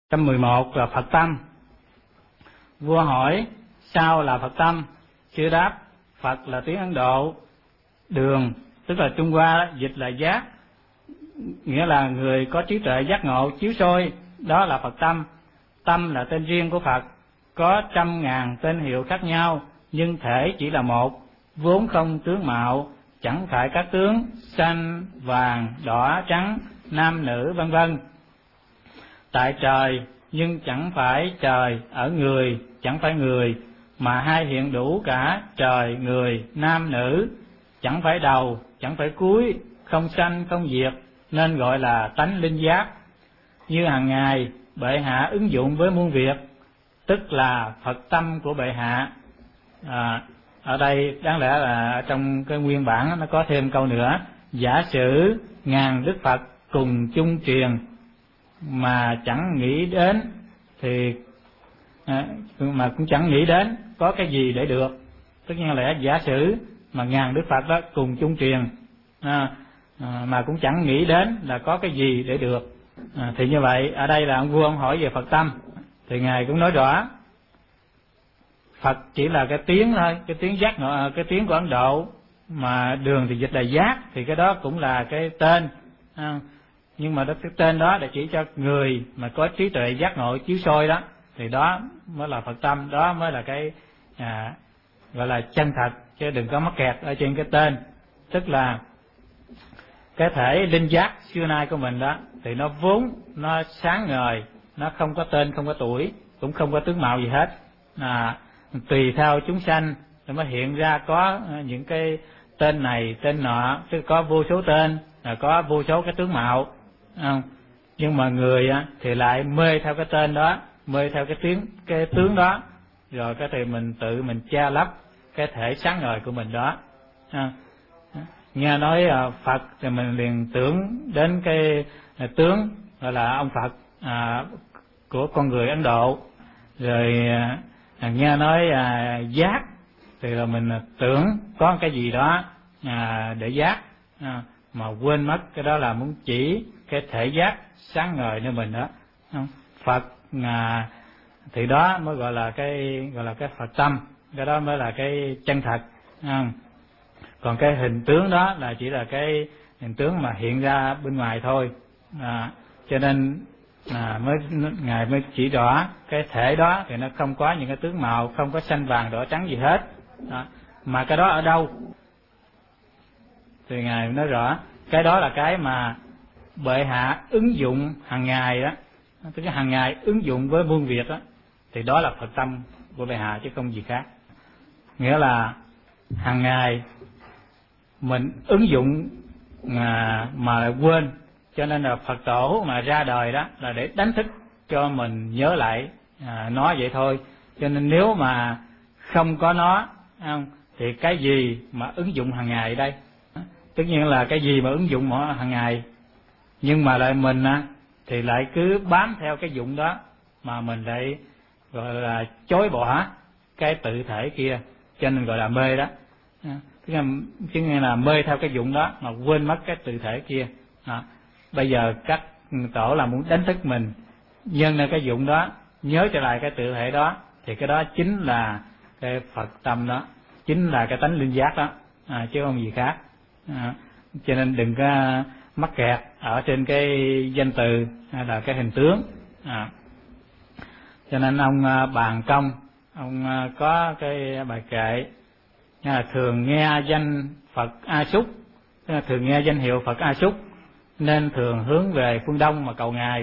111 là Phật tâm. Vua hỏi sao là Phật tâm? Sư đáp Phật là tiếng Ấn Độ, đường tức là Trung Hoa, dịch là giác, nghĩa là người có trí tuệ giác ngộ chiếu soi, đó là Phật tâm. Tâm là tên riêng của Phật, có trăm ngàn tên hiệu khác nhau, nhưng thể chỉ là một, vốn không tướng mạo, chẳng phải các tướng xanh, vàng, đỏ, trắng, nam nữ vân vân. Tại trời nhưng chẳng phải trời, ở người chẳng phải người, mà hai hiện đủ cả trời, người, nam, nữ, chẳng phải đầu, chẳng phải cuối, không sanh không diệt, nên gọi là tánh linh giác. Như hàng ngày bệ hạ ứng dụng với muôn việc, tức là Phật tâm của bệ hạ. Ở đây đáng lẽ là trong cái nguyên bản nó có thêm câu nữa: giả sử ngàn đức Phật cùng chung truyền, mà chẳng nghĩ đến thì mà cũng chẳng nghĩ đến có cái gì để được. Tất nhiên là giả sử mà ngàn đức Phật đó cùng chung truyền mà cũng chẳng nghĩ đến là có cái gì để được. Thì như vậy ở đây là ông vua ông hỏi về Phật tâm, thì ngài cũng nói rõ Phật chỉ là cái tiếng thôi, cái tiếng giác ngộ, cái tiếng của Ấn Độ, mà đường thì dịch là giác, thì cái đó cũng là cái tên. Nhưng mà cái tên đó để chỉ cho người mà có trí tuệ giác ngộ chiếu soi đó, thì đó mới là Phật tâm, đó mới là cái gọi là chân thật, chứ đừng có mắc kẹt ở trên cái tên. Tức là cái thể linh giác xưa nay của mình đó, thì nó vốn nó sáng ngời, nó không có tên, không có tuổi, cũng không có tướng mạo gì hết. Tùy theo chúng sanh nó mới hiện ra có những cái tên này tên nọ, tức có vô số tên, có vô số cái tướng mạo. Nhưng mà người thì lại mê theo cái tên đó, mê theo cái tướng đó, rồi cái thì mình tự mình che lấp cái thể sáng ngời của mình đó. Nghe nói Phật thì mình liền tưởng đến cái tướng gọi là ông Phật của con người Ấn Độ. Rồi nghe nói giác thì là mình tưởng có cái gì đó để giác, mà quên mất cái đó là muốn chỉ cái thể giác sáng ngời nơi mình đó. Phật thì đó mới gọi là cái Phật tâm, cái đó mới là cái chân thật. Còn cái hình tướng đó là chỉ là cái hình tướng mà hiện ra bên ngoài thôi. Cho nên ngài mới chỉ rõ cái thể đó thì nó không có những cái tướng màu, không có xanh vàng đỏ trắng gì hết. Mà cái đó ở đâu thì ngài nói rõ cái đó là cái mà bệ hạ ứng dụng hàng ngày đó, tức là hàng ngày ứng dụng với muôn việc đó, thì đó là Phật tâm của bệ hạ chứ không gì khác. Nghĩa là hàng ngày mình ứng dụng mà lại quên, cho nên là Phật tổ mà ra đời đó là để đánh thức cho mình nhớ lại nó vậy thôi. Cho nên nếu mà không có nó thì cái gì mà ứng dụng hàng ngày đây? Tất nhiên là cái gì mà ứng dụng hàng ngày, nhưng mà lại mình thì lại cứ bám theo cái dụng đó, mà mình lại gọi là chối bỏ cái tự thể kia, cho nên gọi là mê đó. Chứ nghe là mê theo cái dụng đó mà quên mất cái tự thể kia. Bây giờ các tổ là muốn đánh thức mình nhân lên cái dụng đó, nhớ trở lại cái tự thể đó, thì cái đó chính là cái Phật tâm đó, chính là cái tánh linh giác đó, chứ không gì khác. Cho nên đừng có mắc kẹt ở trên cái danh từ hay là cái hình tướng. Cho nên ông Bàn Công ông có cái bài kệ thường nghe danh Phật A Súc, thường nghe danh hiệu Phật A Súc nên thường hướng về phương Đông mà cầu ngài.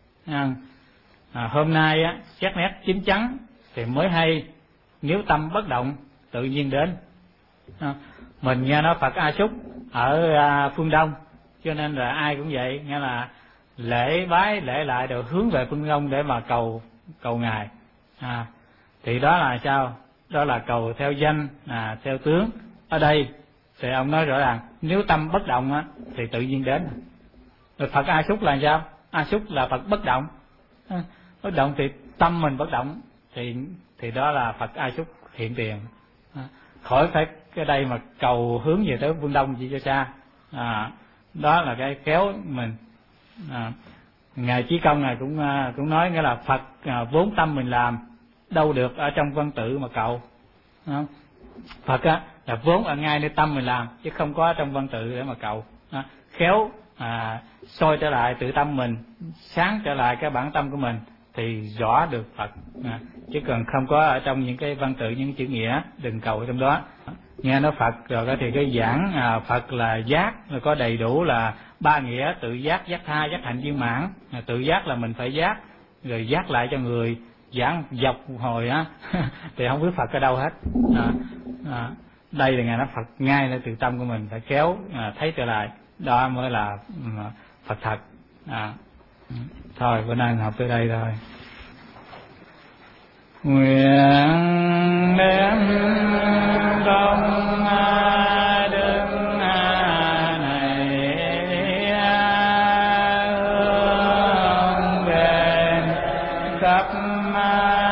Hôm nay xét nét chín chắn thì mới hay, nếu tâm bất động tự nhiên đến. Mình nghe nói Phật A Súc ở phương Đông, cho nên là ai cũng vậy, nghe là lễ bái lễ lại đều hướng về phương Đông để mà cầu ngài. Thì đó là sao? Đó là cầu theo danh, theo tướng. Ở đây thì ông nói rõ ràng nếu tâm bất động thì tự nhiên đến. Rồi Phật A Súc là sao? A Súc là Phật bất động. Bất động thì tâm mình bất động, thì đó là Phật A Súc hiện tiền. Khỏi phải cái đây mà cầu hướng về tới phương Đông chỉ cho xa. Đó là cái kéo mình. Ngài Chí Công này cũng nói nghĩa là Phật vốn tâm mình làm, đâu được ở trong văn tự mà cầu, không? Phật á là vốn ở ngay nơi tâm mình làm, chứ không có trong văn tự để mà cầu. Khéo soi trở lại tự tâm mình, sáng trở lại cái bản tâm của mình thì rõ được Phật, chứ còn không có ở trong những cái văn tự, những chữ nghĩa, đừng cầu ở trong đó. Nghe nói Phật rồi đó thì cái giảng Phật là giác, rồi có đầy đủ là ba nghĩa: tự giác, giác tha, giác hạnh viên mãn. Tự giác là mình phải giác, rồi giác lại cho người. Giảng dọc một hồi á thì không biết Phật ở đâu hết. Đây là ngài nói Phật ngay nơi tự tâm của mình, phải khéo thấy trở lại, đó mới là Phật thật. Thôi bữa nay học tới đây thôi. Nguyện đem công đức này hướng về khắp